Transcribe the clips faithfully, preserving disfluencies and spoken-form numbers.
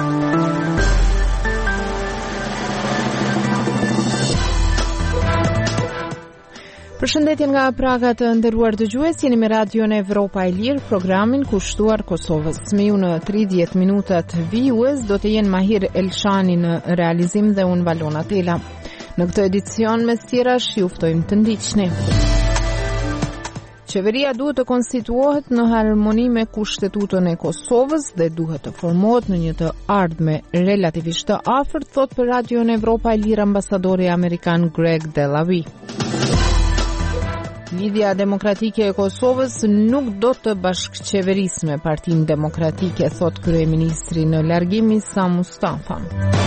Përshëndetje nga Praga të nderuar dëgjues, jeni me Radion Evropa e Lirë, programin kushtuar Kosovës. Me ju në tridhjetë minutat vijues do të jenë Mahir Elshani në realizim dhe unë Valona Tela. Në këtë edicion mes tjerash ju ftojmë të ndiqni. Qeveria duhet të konstituohet në harmoni me Kushtetutën e Kosovës dhe duhet të formohet në një të ardhme relativisht të afërt, thot për Radion Evropa e Lirë ambasadori amerikan Greg Delawy. Lidhja Demokratike e Kosovës nuk do të bashkëqeverisë me Partinë Demokratike, thot kryeministri në largim Isa Mustafa.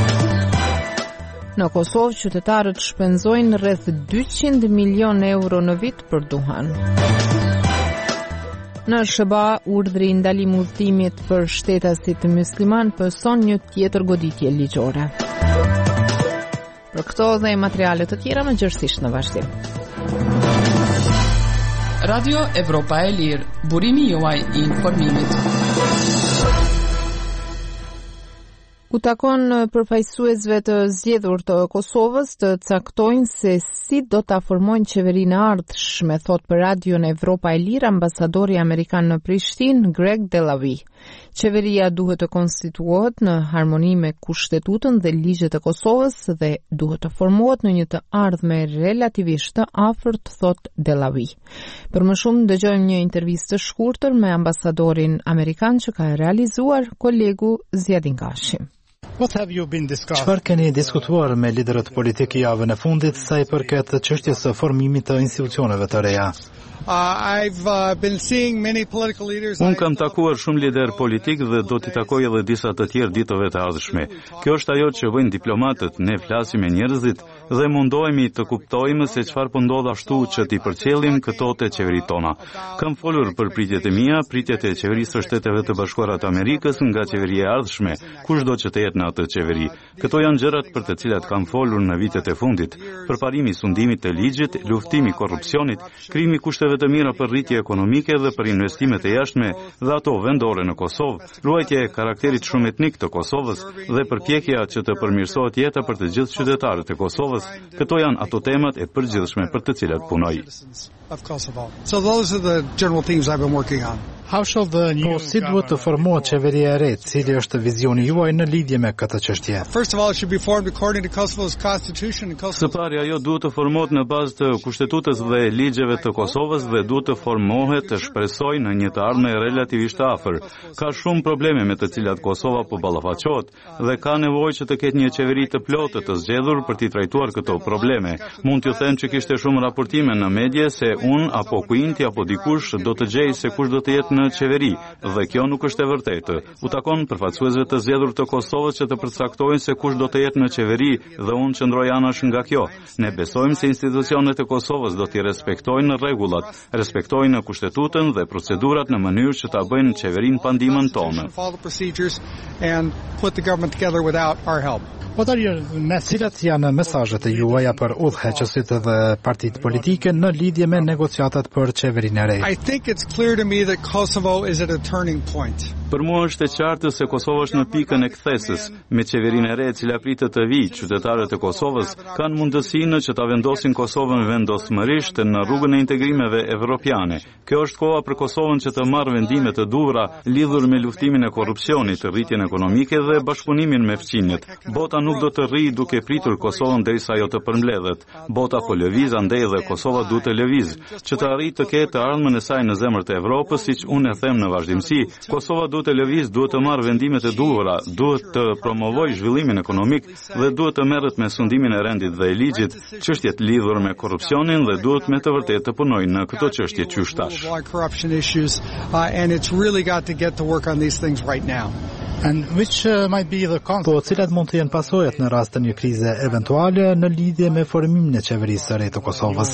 Në Kosovë, qytetarët shpenzojnë rreth dyqind milion euro në vit për duhan. Në S B A, urdhri i ndalim udhëtimit për shtetasit musliman pëson një tjetër goditje ligjore. Për këto dhe materiale të tjera më gjërësisht në vazhdim. Radio Evropa e Lirë, burimi juaj i informimit. U takon përfaqësuesve të zgjedhur të Kosovës të caktojnë se si do ta formojnë qeverinë e ardhshme, thot për Radion Evropa e Lirë ambasadori amerikan në Prishtinë Greg Delawy. Qeveria duhet të konstituohet në harmoni me Kushtetutën dhe ligjet e Kosovës dhe duhet të formohet në një të ardhme relativisht të afërt, thot Delawy. Për më shumë dëgjojmë një intervistë të shkurtër me ambasadorin amerikan që ka realizuar kolegu Zjadin Kashi. Çfarë keni diskutuar me liderët politikë javën e fundit sa i përket çështjes së formimit të institucioneve të reja? Unë kam takuar shumë lider politik dhe do t'i takoj edhe disa të tjerë ditëve të ardhshme. Kjo është ajo që bëjnë diplomatët, ne flasim me njerëzit dhe mundohemi të kuptojmë se çfarë po ndodh ashtu që t'i përcjellim këto te qeverit tona. Kam folur për pritjet e mia, pritjet e qeverisë së Shteteve të Bashkuara të Amerikës nga qeveria e ardhshme, kushdo që të jetë në atë qeveri. Këto janë gjërat për të cilat kam folur në vitet e fundit: përparimi i sundimit të ligjit, luftimi i korrupsionit, krijimi i kushteve të mira për rritje ekonomike dhe për investimet e jashtme dhe ato vendore në Kosovë, ruajtja e karakterit shumë etnik të Kosovës dhe përpjekja që të përmirësohet jeta për të gjithë qytetarët e Kosovës. Këto janë ato temat e përgjithshme për të cilat punoj. So those are the general themes I've been working on. Po si duhet të formohet qeveria e re, cili është vizioni juaj në lidhje me këtë çështje? Së pari, ajo duhet të formohet në bazë të Kushtetutës dhe ligjeve të Kosovës dhe duhet të formohet të shpresoj në një të ardhme relativisht afër. Ka shumë probleme me të cilat Kosova po ballafaqohet dhe ka nevojë që të ketë një qeveri të plotë të zgjedhur për t'i trajtuar këto probleme. Mund t'ju them që kishte shumë raportime në medje se unë apo Kuinti apo dikush do të gjej se kush do të jetë në qeveri, dhe kjo nuk është e vërtetë. U takon përfaqësuesve të zgjedhur të Kosovës që të përcaktojnë se kush do të jetë në qeveri dhe unë qëndroj anash nga kjo. Ne besojmë se institucionet e Kosovës do t'i respektojnë rregullat, respektojnë Kushtetutën dhe procedurat në mënyrë që ta bëjnë qeverinë pa ndihmën tonë. Cilat janë mesazhet e juaja për udhëheqësit dhe partitë politike në lidhje me negociatat për qeverinë e re? Për mua është e qartë se Kosova është në pikën e kthesës. Me qeverinë e re e cila pritet të vijë, qytetarët e Kosovës kanë mundësinë që ta vendosin Kosovën vendosmërisht në rrugën e integrimeve evropiane. Kjo është koha për Kosovën që të marrë vendime të duhura lidhur me luftimin e korrupsionit, rritjen ekonomike dhe bashkëpunimin me fqinjet. Bota nuk do të rrijë duke pritur Kosovën derisa ajo të përmbledhet. Bota po lëviz, andaj dhe Kosova duhet të lëviz, që të arrijë të ketë ardhmën e saj në zemër të Evropës, siç unë e them në vazhdimsi. Kosova duhet të lëviz, duhet të marrë vendimet e duhura, duhet të promovojë zhvillimin ekonomik dhe duhet të merret me sundimin e rendit dhe e ligjit, çështjet lidhur me korrupsionin dhe duhet me të vërtetë të punojë në këto çështje qysh tash. And which uh, might be the po cilat mund të jenë pasojat në rast të një krize eventuale në lidhje me formimin e qeverisë së re të Kosovës?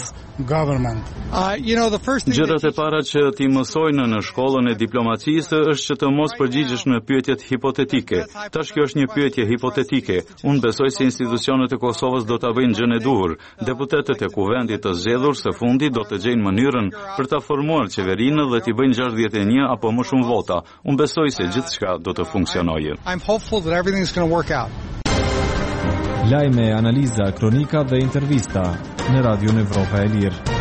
Gjërat e para që ti mësojnë në shkollën e diplomacisë është që të mos përgjigjesh në pyetjet hipotetike. Tash kjo është një pyetje hipotetike. Unë besoj se institucionet e Kosovës do ta bëjnë gjën e duhur. Deputetët e kuvendit të zgjedhur së fundi do të gjejnë mënyrën për ta formuar qeverinë dhe t'i bëjnë gjashtëdhjetë e një apo më shumë vota. Unë besoj se gjithçka do të funksionojë. funksionojë. I'm hopeful that everything's going to work out. Lajme, analiza, kronika dhe intervista në Radio Evropa e Lirë.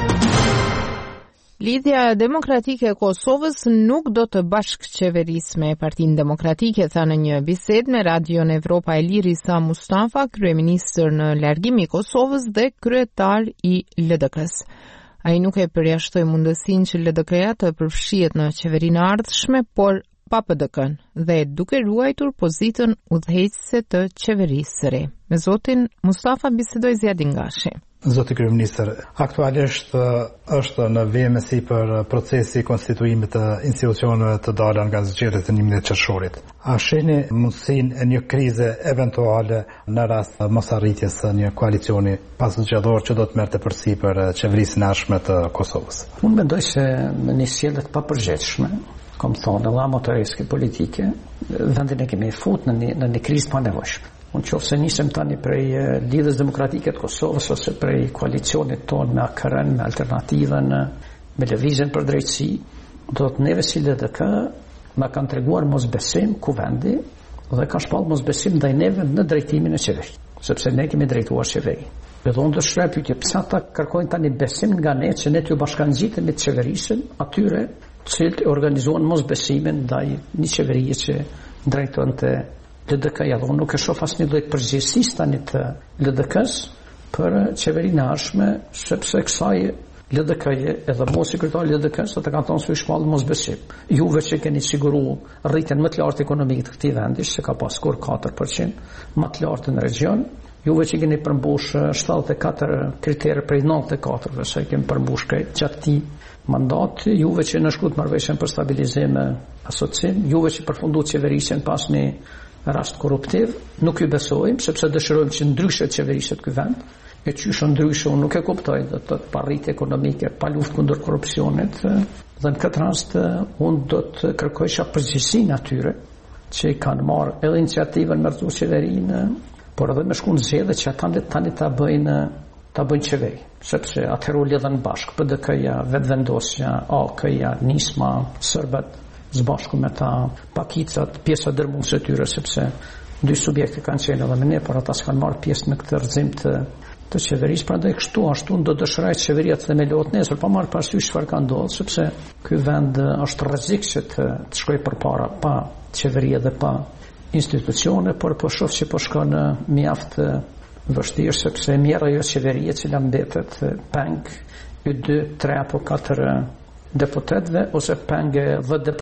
Lidhja Demokratike e Kosovës nuk do të bashkëqeverisë me Partinë Demokratike, tha në një bisedë me Radio Evropa e Lirë Isa Mustafa, kryeministër në largim i Kosovës dhe kryetar i L D K-s. Ai nuk e përjashtoi mundësinë që L D K-ja të përfshihet në qeverinë e ardhshme, por pa P D K-n dhe duke ruajtur pozitën udhëheqëse të qeverisë së re. Me zotin Mustafa bisedoi Zjadin Gashi. Zoti kryeministër, aktualisht është në vëmësi për procesi konstituimit të institucioneve të dalë nga zgjedhjet e njëmbëdhjetë qershorit. A shihni mundësinë e një krize eventuale në rast të mosarritjes së një koalicioni paszgjedhor që do të merrte përsipër qeverisjen e ardhshme të Kosovës? Unë mendoj se me një sjellje të papërgjithshme, kom thonë, dhe amatorëske politike, vendin e kemi fut në një, në një krizë pa nevojshme. Unë qofë se nisem tani prej lidhës demokratike të Kosovës ose prej koalicionit tonë me A K R-n, me Alternativën, me Lëvizjen për Drejtësi, do të neve si L D K ma kanë treguar mosbesim kuvendi dhe ka shpallë mosbesim ndaj neve në drejtimin e qeveri, sepse ne kemi drejtuar qeveri. Dhe unë do shkruaj pyetje, pse ata kërkojnë tani besim nga ne që ne t'ju bashkangjitemi të qeverisën atyre cilët e organizuan mosbesimin ndaj një qeverie që drejtonte L D K-ja, dhe unë nuk e shoh asnjë lloj përgjegjësisë tani të L D K-s për qeverinë e ardhshme, sepse kësaj L D K-je edhe mos sekretari L D K-s ata kanë thonë se u shpall mosbesim. Juve që keni siguruar rritjen më të lartë ekonomike të këtij vendi, që ka pasur katër përqind, më të lartë në region, juve që keni përmbush shtatëdhjetë e katër kritere prej nëntëdhjetë e katër, sa kemi përmbush gjatë këtij mandati, juve që në shkruajt marrëveshjen për stabilizim e asociim, juve që përfunduat qeverisjen pas një rast korruptiv, nuk ju besojmë, sepse dëshirojmë që ndryshe të qeverishet ky vend, e qysh ndryshe unë nuk e kuptoj, dhe të pa rritje ekonomike, pa luftë kundër korrupsionit, dhe në këtë rast unë do të kërkojsha përgjegjësinë atyre që i kanë marrë edhe iniciativën me rrezu qeverinë, por edhe me shkuën zgjedhje që ata tani ta bëjnë ta bëjnë qeveri, sepse atëherë u lidhen bashkë P D K-ja, vetvendosja, A K-ja, Nisma, Serbët, zbashku me ta pakicat, pjesa dërmuese e tyre, sepse dy subjekte kanë qenë edhe me ne, por ata s'kanë marrë pjesë në këtë rrëzim të të qeverisë, prandaj kështu ashtu do dëshiroj që qeveria të themelohet nesër, pa marrë parasysh çfarë ka ndodhur, sepse ky vend është rrezik që të, të shkojë përpara pa qeveri dhe pa institucione, por po shoh që po shkon mjaft vështirë, sepse merr ajo qeveria që la mbetet peng y dy, tre apo katër deputetëve ose peng dhe